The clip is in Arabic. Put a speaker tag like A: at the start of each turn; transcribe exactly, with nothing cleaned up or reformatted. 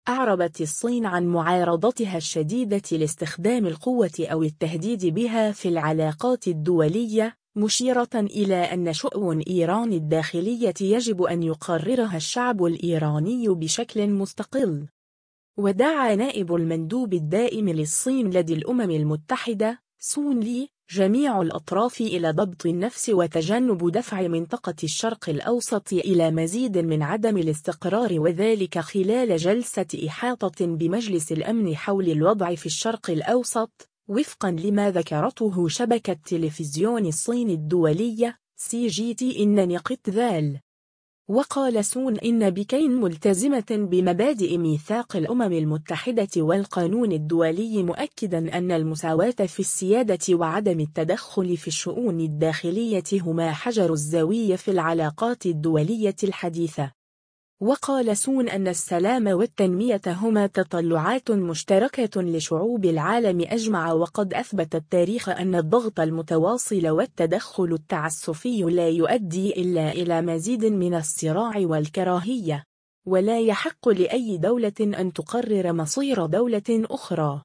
A: أعربت الصين عن معارضتها الشديدة لاستخدام القوة أو التهديد بها في العلاقات الدولية، مشيرة إلى أن شؤون إيران الداخلية يجب أن يقررها الشعب الإيراني بشكل مستقل. ودعا نائب المندوب الدائم للصين لدى الأمم المتحدة سون لي جميع الأطراف إلى ضبط النفس وتجنب دفع منطقة الشرق الأوسط إلى مزيد من عدم الاستقرار، وذلك خلال جلسة إحاطة بمجلس الأمن حول الوضع في الشرق الأوسط، وفقا لما ذكرته شبكة تلفزيون الصين الدولية سي جي تي إن نقط ذال. وقال سون إن بكين ملتزمة بمبادئ ميثاق الأمم المتحدة والقانون الدولي، مؤكدا أن المساواة في السيادة وعدم التدخل في الشؤون الداخلية هما حجر الزاوية في العلاقات الدولية الحديثة. وقال سون أن السلام والتنمية هما تطلعات مشتركة لشعوب العالم أجمع، وقد أثبت التاريخ أن الضغط المتواصل والتدخل التعسفي لا يؤدي إلا إلى مزيد من الصراع والكراهية، ولا يحق لأي دولة أن تقرر مصير دولة أخرى.